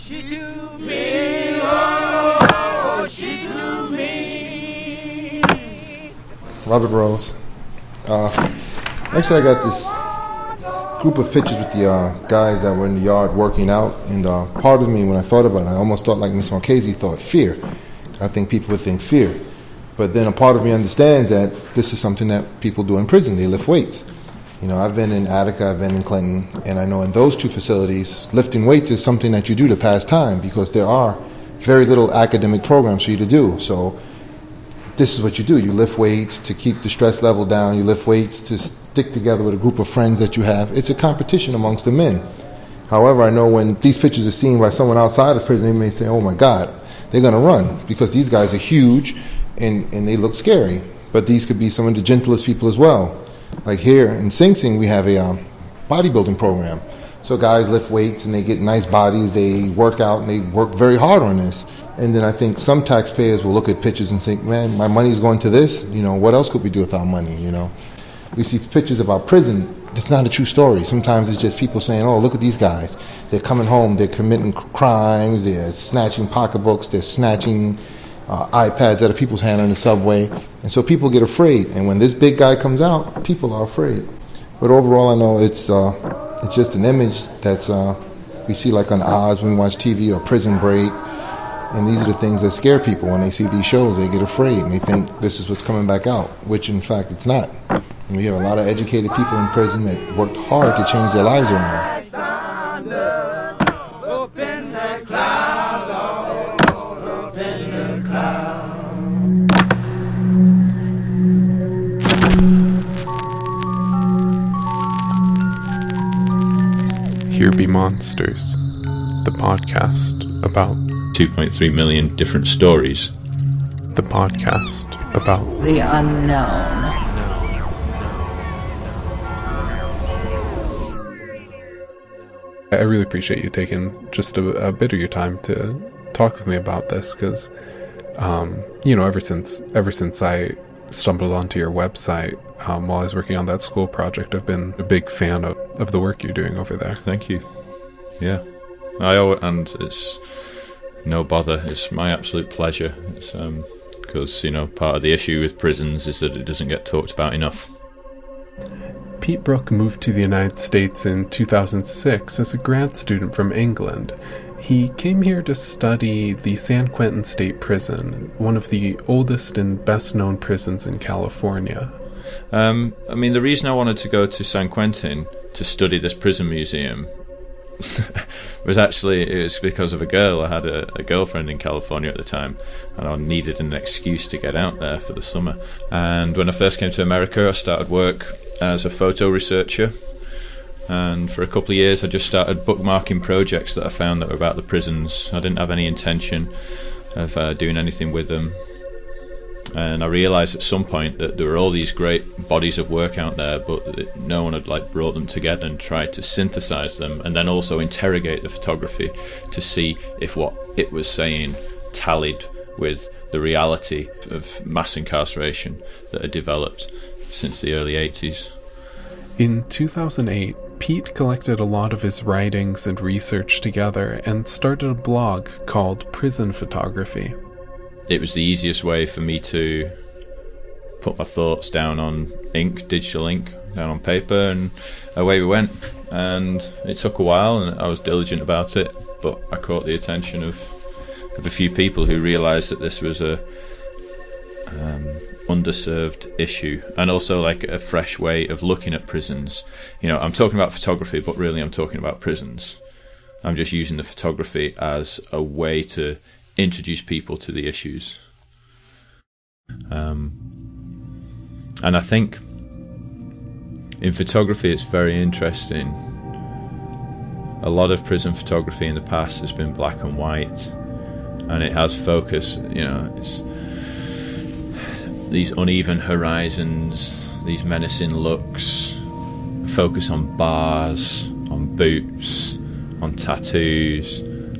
She to me, oh, she to me. Robert Rose. Actually, I got this group of pictures with the guys that were in the yard working out, and part of me, when I thought about it, I almost thought like Miss Marchese thought, fear. I think people would think fear. But then a part of me understands that this is something that people do in prison. They lift weights. You know, I've been in Attica, I've been in Clinton, and I know in those two facilities, lifting weights is something that you do to pass time because there are very little academic programs for you to do. So this is what you do. You lift weights to keep the stress level down. You lift weights to stick together with a group of friends that you have. It's a competition amongst the men. However, I know when these pictures are seen by someone outside of prison, they may say, oh my God, they're going to run because these guys are huge and they look scary. But these could be some of the gentlest people as well. Like here in Sing Sing, we have a bodybuilding program. So guys lift weights and they get nice bodies. They work out and they work very hard on this. And then I think some taxpayers will look at pictures and think, man, my money's going to this. You know, what else could we do with our money, you know? We see pictures about prison. It's not a true story. Sometimes it's just people saying, oh, look at these guys. They're coming home. They're committing crimes. They're snatching pocketbooks. They're snatching iPads out of people's hand on the subway. And so people get afraid. And when this big guy comes out, people are afraid. But overall, I know it's just an image that's we see like on Oz when we watch TV or Prison Break. And these are the things that scare people when they see these shows. They get afraid and they think this is what's coming back out, which in fact it's not. And we have a lot of educated people in prison that worked hard to change their lives around. Here Be Monsters, the podcast about 2.3 million different stories. The podcast about the unknown. I really appreciate you taking just a bit of your time to talk with me about this because, ever since I stumbled onto your website while I was working on that school project, I've been a big fan of the work you're doing over there. Thank you. Yeah. And it's no bother. It's my absolute pleasure. It's because, part of the issue with prisons is that it doesn't get talked about enough. Pete Brook moved to the United States in 2006 as a grad student from England. He came here to study the San Quentin State Prison, one of the oldest and best-known prisons in California. The reason I wanted to go to San Quentin to study this prison museum it was because of a girl. I had a girlfriend in California at the time, and I needed an excuse to get out there for the summer. And when I first came to America, I started work as a photo researcher, and for a couple of years I just started bookmarking projects that I found that were about the prisons. I didn't have any intention of doing anything with them, and I realised at some point that there were all these great bodies of work out there, but no one had brought them together and tried to synthesise them and then also interrogate the photography to see if what it was saying tallied with the reality of mass incarceration that had developed since the early 80s. In 2008, Pete collected a lot of his writings and research together and started a blog called Prison Photography. It was the easiest way for me to put my thoughts down on ink, digital ink, down on paper, and away we went. And it took a while, and I was diligent about it, but I caught the attention of a few people who realised that this was a underserved issue, and also a fresh way of looking at prisons. I'm talking about photography, but really I'm talking about prisons. I'm just using the photography as a way to introduce people to the issues. And I think in photography it's very interesting. A lot of prison photography in the past has been black and white, and it has focus, it's these uneven horizons, these menacing looks, focus on bars, on boots, on tattoos.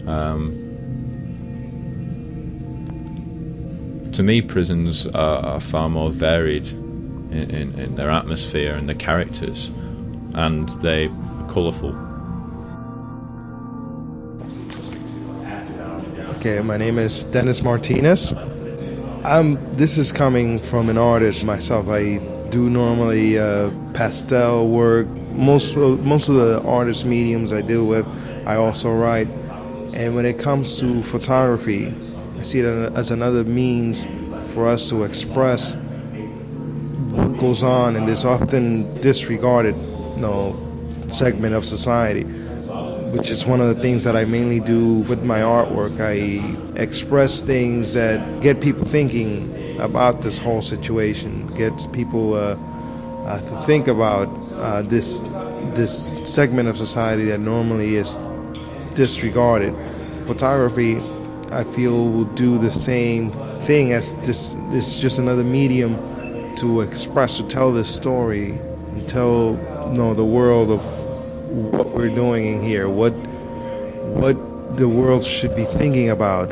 To me, prisons are far more varied in their atmosphere and their characters, and they're colourful. Okay, my name is Dennis Martinez. This is coming from an artist myself. I do normally pastel work. Most of the artist mediums I deal with, I also write. And when it comes to photography, I see it as another means for us to express what goes on in this often disregarded, segment of society, which is one of the things that I mainly do with my artwork. I express things that get people thinking about this whole situation, get people to think about this segment of society that normally is disregarded. Photography, I feel, will do the same thing as this. It's just another medium to express, to tell this story, and tell the world of what we're doing in here, what the world should be thinking about,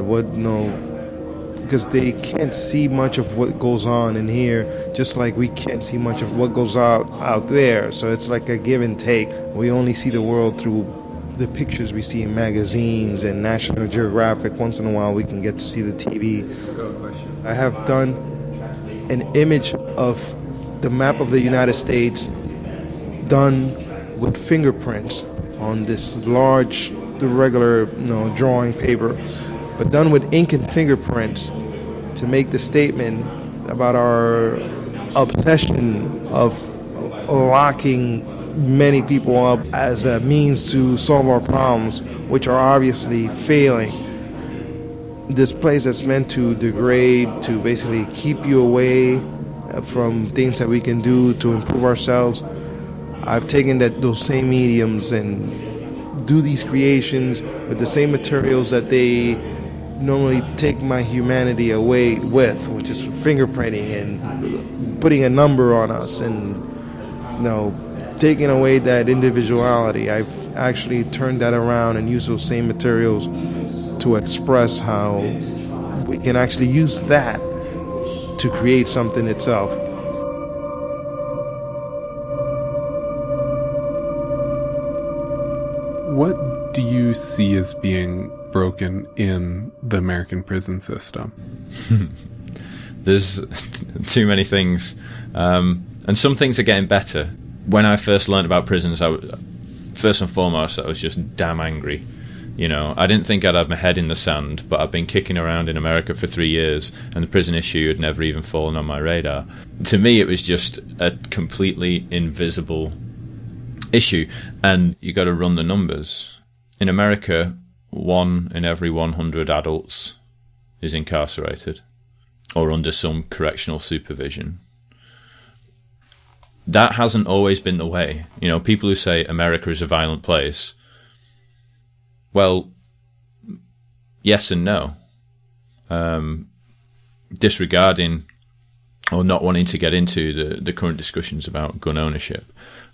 because they can't see much of what goes on in here, just like we can't see much of what goes out there. So it's like a give and take. We only see the world through the pictures we see in magazines and National Geographic. Once in a while we can get to see the TV. I have done an image of the map of the United States done with fingerprints on this large, the regular drawing paper, but done with ink and fingerprints to make the statement about our obsession of locking many people up as a means to solve our problems, which are obviously failing. This place that's meant to degrade, to basically keep you away from things that we can do to improve ourselves. I've taken those same mediums and do these creations with the same materials that they normally take my humanity away with, which is fingerprinting and putting a number on us and taking away that individuality. I've actually turned that around and used those same materials to express how we can actually use that to create something itself. What do you see as being broken in the American prison system? There's too many things. And some things are getting better. When I first learned about prisons, first and foremost, I was just damn angry. I didn't think I'd have my head in the sand, but I've been kicking around in America for 3 years, and the prison issue had never even fallen on my radar. To me, it was just a completely invisible issue, and you got to run the numbers. In America, 1 in every 100 adults is incarcerated or under some correctional supervision. That hasn't always been the way. People who say America is a violent place, well, yes and no. Disregarding or not wanting to get into the current discussions about gun ownership,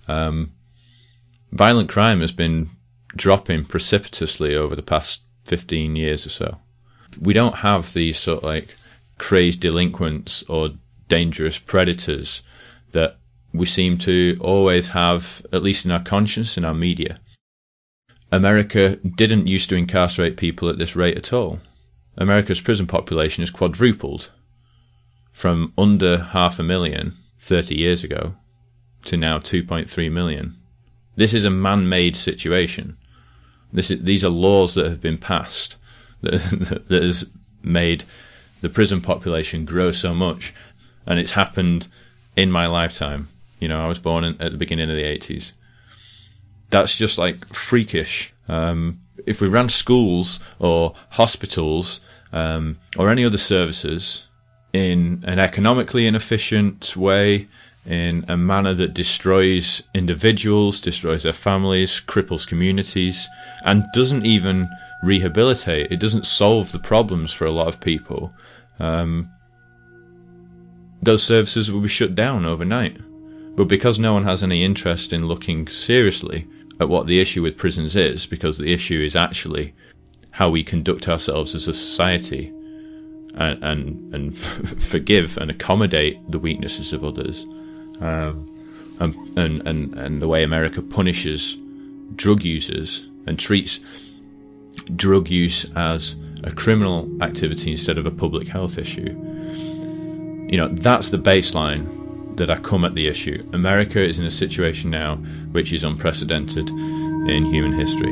violent crime has been dropping precipitously over the past 15 years or so. We don't have these sort of crazed delinquents or dangerous predators that we seem to always have, at least in our conscience, in our media. America didn't used to incarcerate people at this rate at all. America's prison population has quadrupled from under 500,000 30 years ago to now 2.3 million. This is a man-made situation. These are laws that have been passed that has made the prison population grow so much, and it's happened in my lifetime. I was born at the beginning of the 80s. That's just freakish. If we ran schools or hospitals or any other services in an economically inefficient way, in a manner that destroys individuals, destroys their families, cripples communities, and doesn't even rehabilitate, it doesn't solve the problems for a lot of people, those services will be shut down overnight. But because no one has any interest in looking seriously at what the issue with prisons is, because the issue is actually how we conduct ourselves as a society and forgive and accommodate the weaknesses of others, and the way America punishes drug users and treats drug use as a criminal activity instead of a public health issue. You know, that's the baseline that I come at the issue. America is in a situation now which is unprecedented in human history.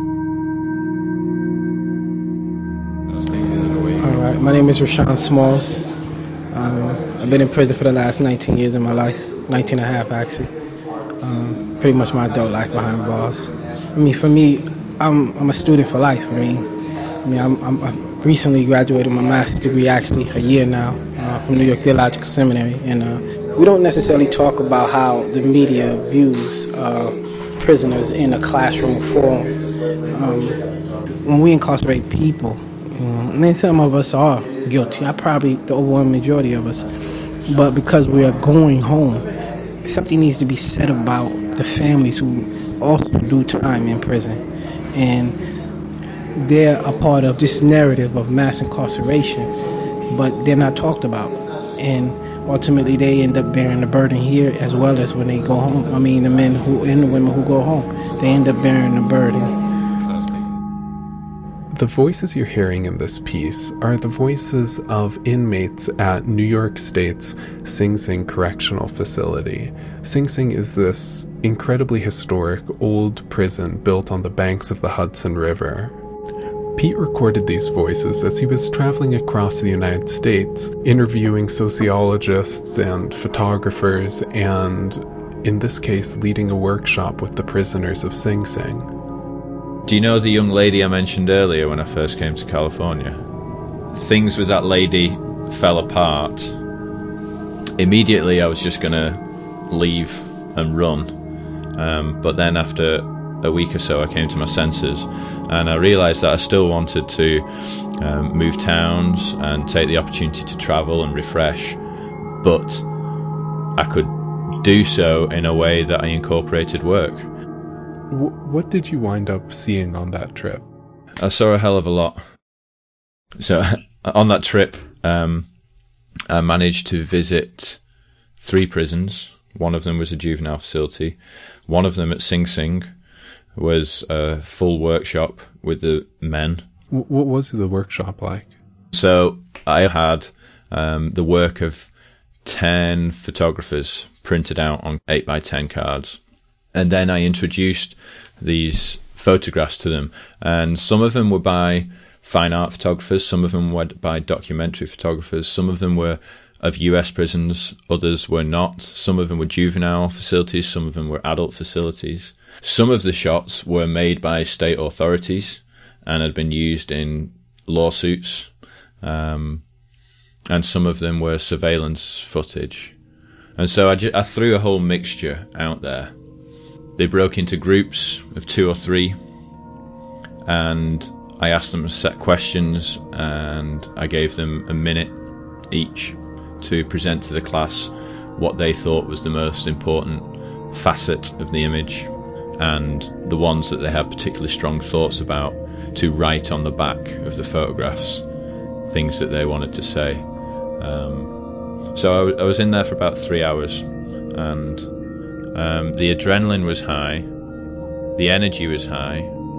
All right, my name is Rashawn Smalls. I've been in prison for the last 19 years of my life, 19 and a half actually. Pretty much my adult life behind bars. I mean, for me, I'm a student for life. I've recently graduated my master's degree, actually a year now, from New York Theological Seminary, and we don't necessarily talk about how the media views prisoners in a classroom forum. When we incarcerate people, and then some of us are guilty, probably the overwhelming majority of us, but because we are going home, something needs to be said about the families who also do time in prison, and they're a part of this narrative of mass incarceration, but they're not talked about, and ultimately they end up bearing the burden here as well as when they go home. I mean, the men who and the women who go home, they end up bearing the burden. The voices you're hearing in this piece are the voices of inmates at New York State's Sing Sing Correctional Facility. Sing Sing is this incredibly historic old prison built on the banks of the Hudson River. Pete recorded these voices as he was traveling across the United States, interviewing sociologists and photographers, and, in this case, leading a workshop with the prisoners of Sing Sing. Do you know the young lady I mentioned earlier when I first came to California? Things with that lady fell apart. Immediately I was just going to leave and run. But then after a week or so I came to my senses and I realised that I still wanted to move towns and take the opportunity to travel and refresh. But I could do so in a way that I incorporated work. What did you wind up seeing on that trip? I saw a hell of a lot. So on that trip, I managed to visit 3 prisons. One of them was a juvenile facility. One of them at Sing Sing was a full workshop with the men. What was the workshop like? So I had the work of 10 photographers printed out on 8x10 cards. And then I introduced these photographs to them. And some of them were by fine art photographers, some of them were by documentary photographers, some of them were of US prisons, others were not. Some of them were juvenile facilities, some of them were adult facilities. Some of the shots were made by state authorities and had been used in lawsuits. And some of them were surveillance footage. And so I threw a whole mixture out there. They broke into groups of 2 or 3, and I asked them a set questions, and I gave them a minute each to present to the class what they thought was the most important facet of the image, and the ones that they had particularly strong thoughts about, to write on the back of the photographs things that they wanted to say. So I was in there for about 3 hours, and the adrenaline was high, the energy was high.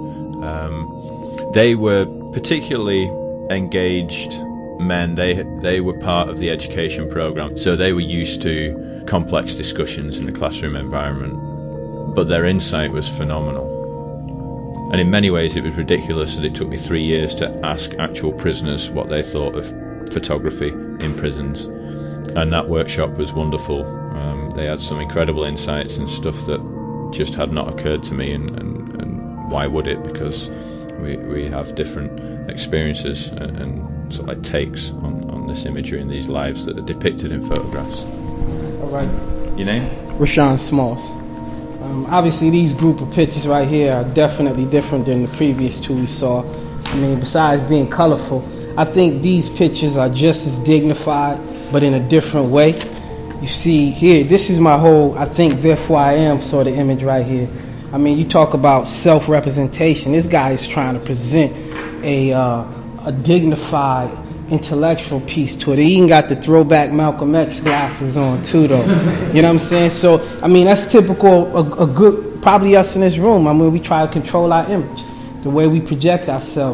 They were particularly engaged men. They were part of the education program, so they were used to complex discussions in the classroom environment, but their insight was phenomenal. And in many ways it was ridiculous that it took me 3 years to ask actual prisoners what they thought of photography in prisons. And that workshop was wonderful. They had some incredible insights and stuff that just had not occurred to me, and why would it? Because we have different experiences and sort of like takes on this imagery and these lives that are depicted in photographs. All right. Your name? Rashawn Smalls. Obviously, these group of pictures right here are definitely different than the previous 2 we saw. I mean, besides being colorful, I think these pictures are just as dignified, but in a different way. You see here, this is my whole, I think, therefore I am sort of image right here. I mean, you talk about self-representation. This guy is trying to present a dignified intellectual piece to it. He even got the throwback Malcolm X glasses on too, though. You know what I'm saying? So, I mean, that's typical, a good, probably us in this room. I mean, we try to control our image, the way we project ourselves.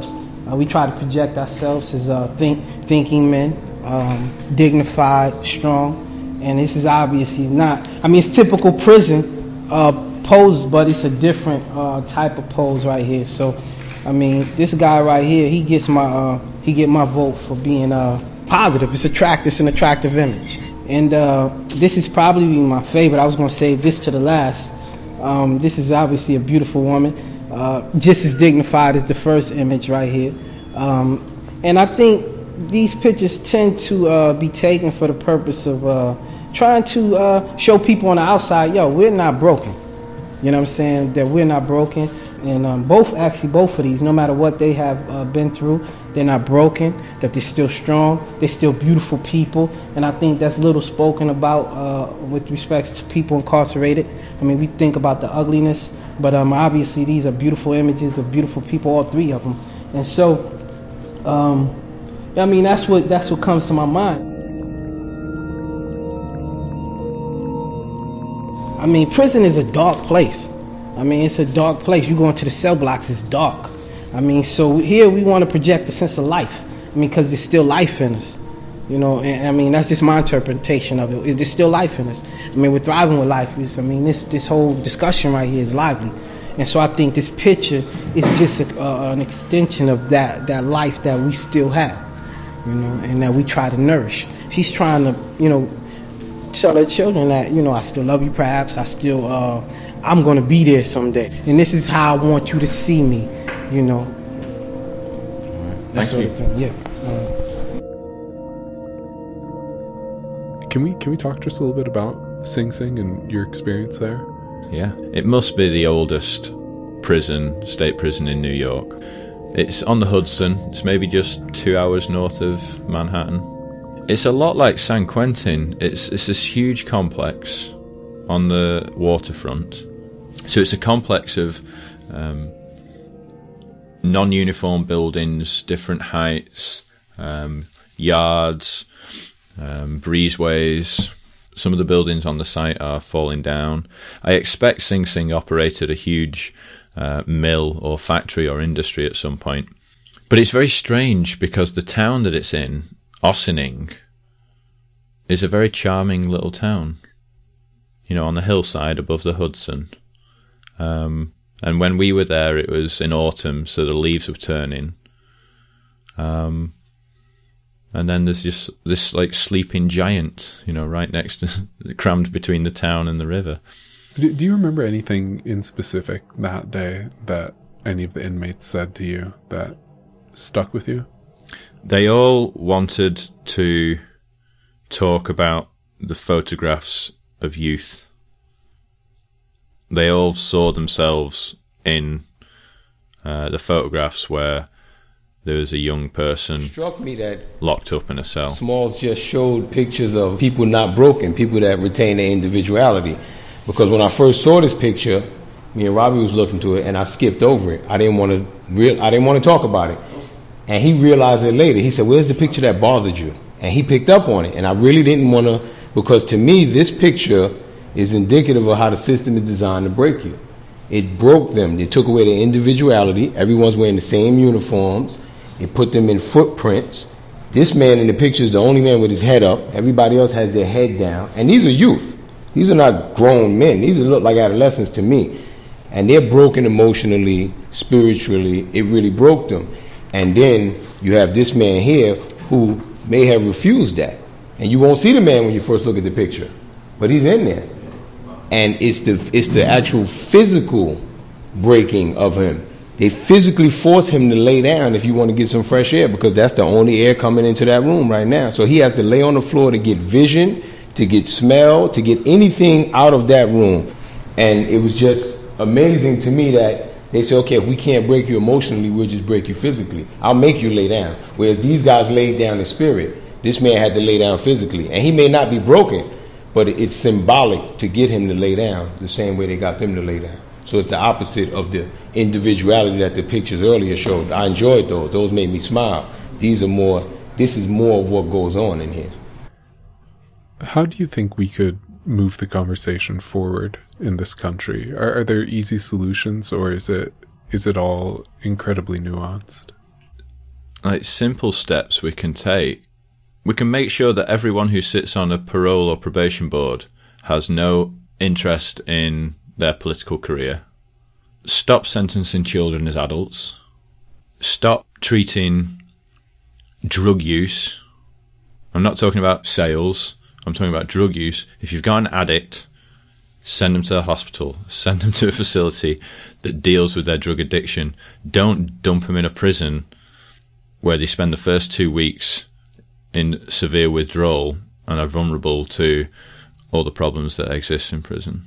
We try to project ourselves as thinking men, dignified, strong. And this is obviously not, I mean, it's typical prison pose, but it's a different type of pose right here. So, I mean, this guy right here, he get my vote for being positive. It's an attractive image. And this is probably my favorite. I was going to save this to the last. This is obviously a beautiful woman, just as dignified as the first image right here. And I think these pictures tend to be taken for the purpose of trying to show people on the outside, yo, we're not broken. You know what I'm saying? That we're not broken. And both of these, no matter what they have been through, they're not broken, that they're still strong, they're still beautiful people. And I think that's little spoken about with respect to people incarcerated. I mean, we think about the ugliness, but obviously these are beautiful images of beautiful people, all three of them. And so, I mean, that's what comes to my mind. I mean, prison is a dark place. I mean, it's a dark place. You go into the cell blocks, it's dark. I mean, so here we want to project a sense of life. I mean, because there's still life in us. You know, and I mean, that's just my interpretation of it. There's still life in us. I mean, we're thriving with life. This whole discussion right here is lively. And so I think this picture is just an extension of that life that we still have, you know, and that we try to nourish. She's trying to, you know, tell her children that, you know, I still love you, perhaps. I'm going to be there someday. And this is how I want you to see me, you know. That's Thank sort of thing. Yeah. Can we talk just a little bit about Sing Sing and your experience there? Yeah. It must be the oldest state prison in New York. It's on the Hudson. It's maybe just 2 hours north of Manhattan. It's a lot like San Quentin. It's this huge complex on the waterfront. So it's a complex of non-uniform buildings, different heights, yards, breezeways. Some of the buildings on the site are falling down. I expect Sing Sing operated a huge mill or factory or industry at some point. But it's very strange because the town that it's in, Ossining, is a very charming little town, you know, on the hillside above the Hudson. And when we were there, it was in autumn, so the leaves were turning. And then there's just this like sleeping giant, you know, right next to, crammed between the town and the river. Do you remember anything in specific that day that any of the inmates said to you that stuck with you? They all wanted to talk about the photographs of youth. They all saw themselves in the photographs where there was a young person struck me that locked up in a cell. Smalls just showed pictures of people not broken, people that retain their individuality. Because when I first saw this picture, me and Robbie was looking to it, and I skipped over it. I didn't want to talk about it. And he realized it later. He said, "Where's the picture that bothered you?" And he picked up on it. And I really didn't want to, because to me, this picture is indicative of how the system is designed to break you. It broke them. They took away their individuality. Everyone's wearing the same uniforms. It put them in footprints. This man in the picture is the only man with his head up. Everybody else has their head down. And these are youth. These are not grown men. These look like adolescents to me. And they're broken emotionally, spiritually. It really broke them. And then you have this man here who may have refused that. And you won't see the man when you first look at the picture. But he's in there. And it's the actual physical breaking of him. They physically force him to lay down if you want to get some fresh air, because that's the only air coming into that room right now. So he has to lay on the floor to get vision, to get smell, to get anything out of that room. And it was just amazing to me that they say, okay, if we can't break you emotionally, we'll just break you physically. I'll make you lay down. Whereas these guys laid down in spirit. This man had to lay down physically. And he may not be broken, but it's symbolic to get him to lay down the same way they got them to lay down. So it's the opposite of the individuality that the pictures earlier showed. I enjoyed those. Those made me smile. This is more of what goes on in here. How do you think we could move the conversation forward in this country? Are there easy solutions, or is it all incredibly nuanced? like simple steps we can take. We can make sure that everyone who sits on a parole or probation board has no interest in their political career. Stop sentencing children as adults. Stop treating drug use. I'm not talking about sales. I'm talking about drug use. If you've got an addict, send them to the hospital. Send them to a facility that deals with their drug addiction. Don't dump them in a prison where they spend the first 2 weeks in severe withdrawal and are vulnerable to all the problems that exist in prison.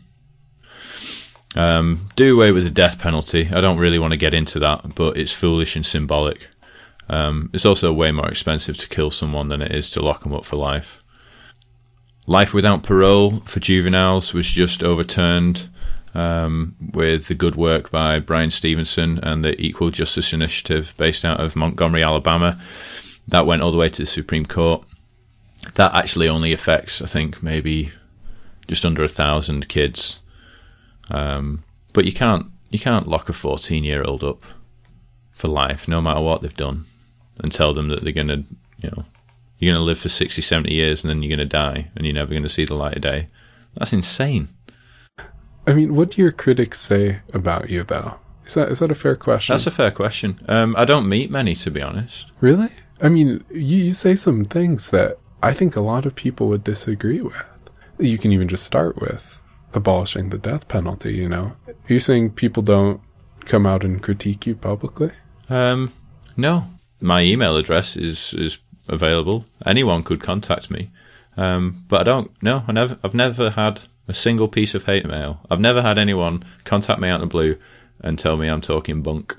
Do away with the death penalty. I don't really want to get into that, but it's foolish and symbolic. It's also way more expensive to kill someone than it is to lock them up for life. Life without parole for juveniles was just overturned with the good work by Brian Stevenson and the Equal Justice Initiative based out of Montgomery, Alabama. That went all the way to the Supreme Court. That actually only affects, I think, maybe just under 1,000 kids. But you can't lock a 14-year-old up for life, no matter what they've done, and tell them that they're going to, you're going to live for 60, 70 years and then you're going to die and you're never going to see the light of day. That's insane. I mean, what do your critics say about you, though? Is that a fair question? That's a fair question. I don't meet many, to be honest. Really? I mean, you say some things that I think a lot of people would disagree with. You can even just start with abolishing the death penalty, you know? Are you saying people don't come out and critique you publicly? No. My email address is available. Anyone could contact me. But I've never had a single piece of hate mail. I've never had anyone contact me out of the blue and tell me I'm talking bunk.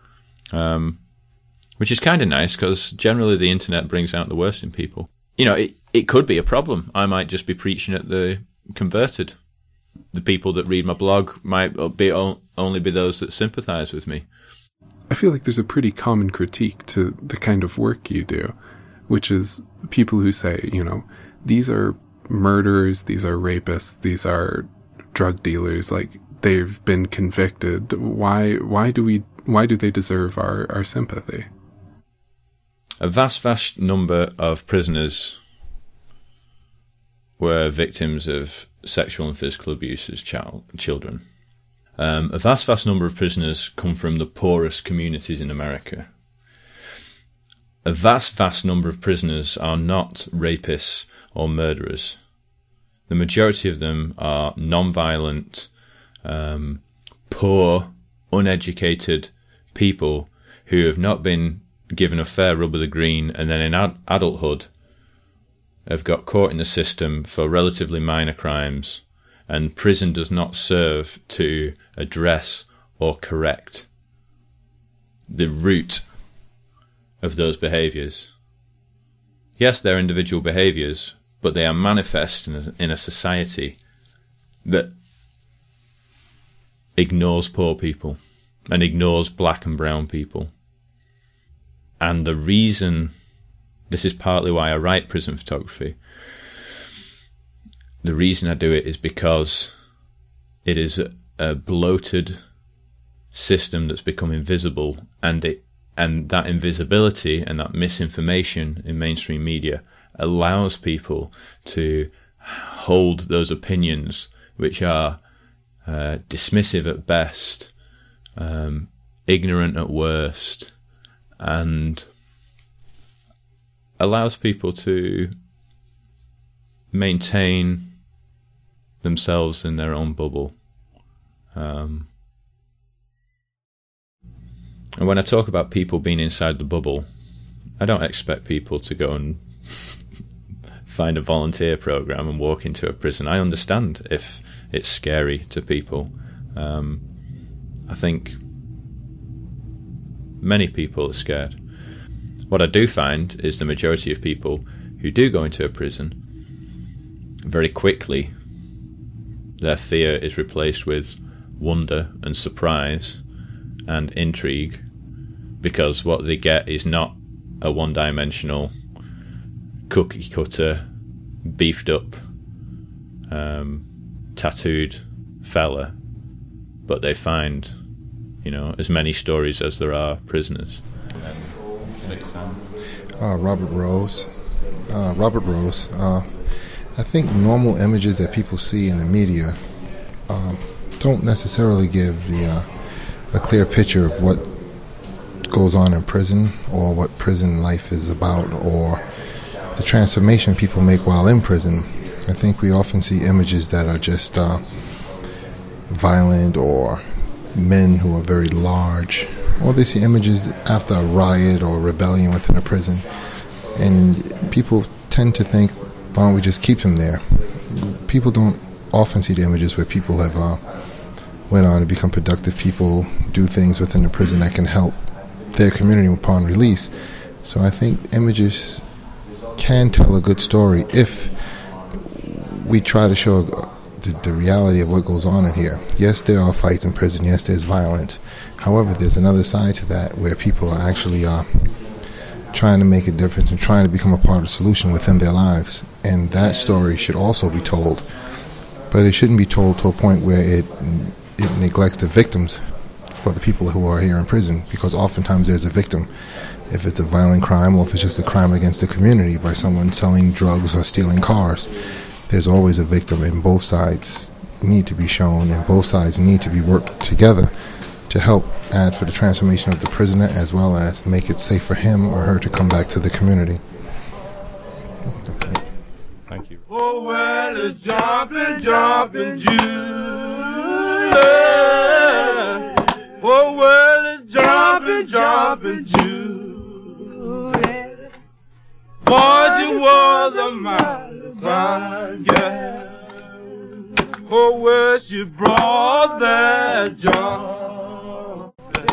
Which is kind of nice, because generally the internet brings out the worst in people. It could be a problem. I might just be preaching at the converted. The people that read my blog might be only be those that sympathize with me. I feel like there's a pretty common critique to the kind of work you do, which is people who say, these are murderers, these are rapists, these are drug dealers, like they've been convicted. Why do they deserve our sympathy? A vast number of prisoners were victims of sexual and physical abuse as children. A vast number of prisoners come from the poorest communities in America. A vast number of prisoners are not rapists or murderers. The majority of them are non-violent, poor, uneducated people who have not been given a fair rub of the green, and then in adulthood have got caught in the system for relatively minor crimes, and prison does not serve to address or correct the root of those behaviours. Yes, they're individual behaviours, but they are manifest in a society that ignores poor people and ignores black and brown people. And the reason, this is partly why I write prison photography, the reason I do it is because it is a bloated system that's become invisible, and that invisibility and that misinformation in mainstream media allows people to hold those opinions which are dismissive at best, ignorant at worst, and allows people to maintain themselves in their own bubble. And when I talk about people being inside the bubble, I don't expect people to go and find a volunteer program and walk into a prison. I understand if it's scary to people. I think many people are scared. What I do find is the majority of people who do go into a prison, very quickly their fear is replaced with wonder and surprise and intrigue, because what they get is not a one-dimensional, cookie-cutter, beefed-up, tattooed fella, but they find, as many stories as there are prisoners. Take your time. Robert Rose. I think normal images that people see in the media don't necessarily give a clear picture of what goes on in prison or what prison life is about or the transformation people make while in prison. I think we often see images that are just violent or men who are very large, or they see images after a riot or rebellion within a prison, and people tend to think, why don't we just keep them there? People don't often see the images where people have went on to become productive people, do things within the prison that can help their community upon release. So I think images can tell a good story if we try to show the reality of what goes on in here. Yes, there are fights in prison. Yes, there's violence. However, there's another side to that where people are actually trying to make a difference and trying to become a part of the solution within their lives. And that story should also be told. But it shouldn't be told to a point where it neglects the victims for the people who are here in prison, because oftentimes there's a victim. If it's a violent crime or if it's just a crime against the community by someone selling drugs or stealing cars, there's always a victim, and both sides need to be shown and both sides need to be worked together to help add for the transformation of the prisoner as well as make it safe for him or her to come back to the community. That's it. Thank you. Oh, well, it's jumping, Julie. Oh, well, it's jumping, Julie. Boy, she was a mighty fine girl. Oh, well, she brought that jump.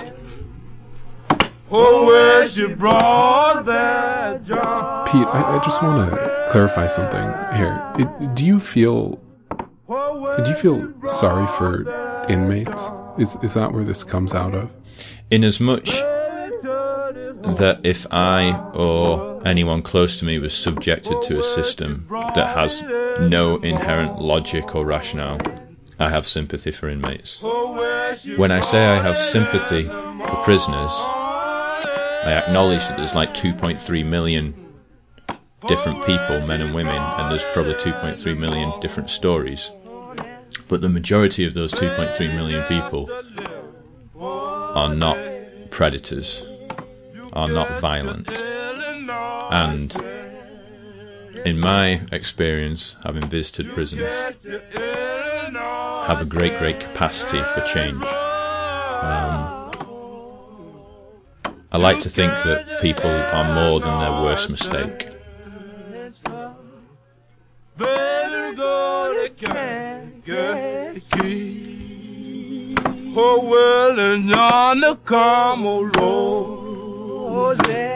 Oh, well, she brought that jump. Pete, I just want to clarify something here. Do you feel sorry for inmates? Is that where this comes out of? Inasmuch that if I or anyone close to me was subjected to a system that has no inherent logic or rationale, I have sympathy for inmates. When I say I have sympathy for prisoners, I acknowledge that there's like 2.3 million different people, men and women, and there's probably 2.3 million different stories. But the majority of those 2.3 million people are not predators, are not violent. And in my experience, having visited prisons, have a great, great capacity for change. I like to think that people are more than their worst mistake. Oh, well, and on the Carmel Road.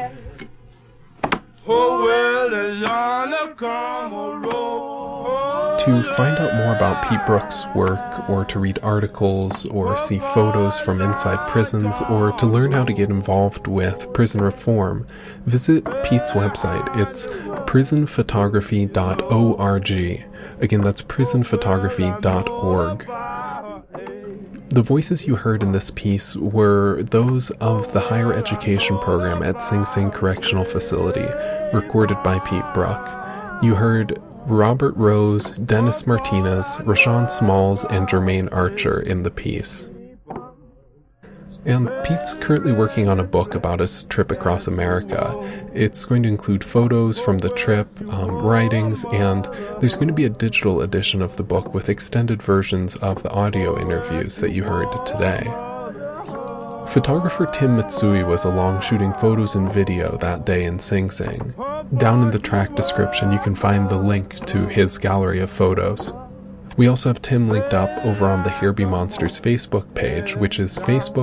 Oh, well, and on the Carmel Road. To find out more about Pete Brooks' work, or to read articles, or see photos from inside prisons, or to learn how to get involved with prison reform, visit Pete's website. It's prisonphotography.org. Again, that's prisonphotography.org. The voices you heard in this piece were those of the higher education program at Sing Sing Correctional Facility, recorded by Pete Brook. You heard Robert Rose, Dennis Martinez, Rashawn Smalls, and Jermaine Archer in the piece. And Pete's currently working on a book about his trip across America. It's going to include photos from the trip, writings, and there's going to be a digital edition of the book with extended versions of the audio interviews that you heard today. Photographer Tim Mitsui was along shooting photos and video that day in Sing Sing. Down in the track description you can find the link to his gallery of photos. We also have Tim linked up over on the Here Be Monsters Facebook page, which is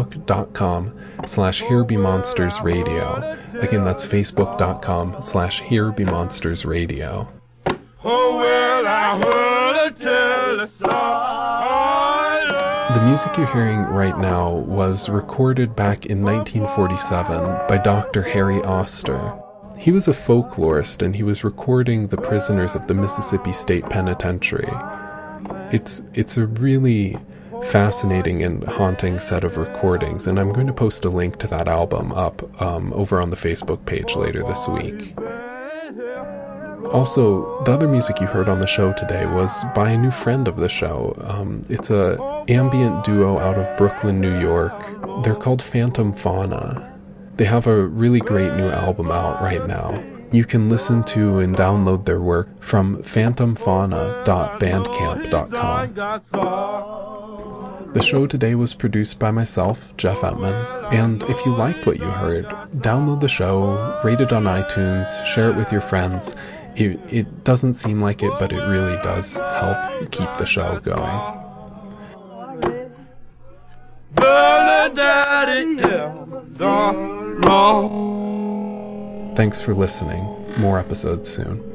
facebook.com/HereBeMonstersRadio. Again, that's facebook.com/HereBeMonstersRadio. Oh, well, I heard her tell a song. The music you're hearing right now was recorded back in 1947 by Dr. Harry Oster. He was a folklorist, and he was recording the prisoners of the Mississippi State Penitentiary. It's a really fascinating and haunting set of recordings, and I'm going to post a link to that album up over on the Facebook page later this week. Also, the other music you heard on the show today was by a new friend of the show. It's a ambient duo out of Brooklyn, New York. They're called Phantom Fauna. They have a really great new album out right now. You can listen to and download their work from phantomfauna.bandcamp.com. The show today was produced by myself, Jeff Etman, and if you liked what you heard, download the show, rate it on iTunes, share it with your friends. It doesn't seem like it, but it really does help keep the show going. Thanks for listening. More episodes soon.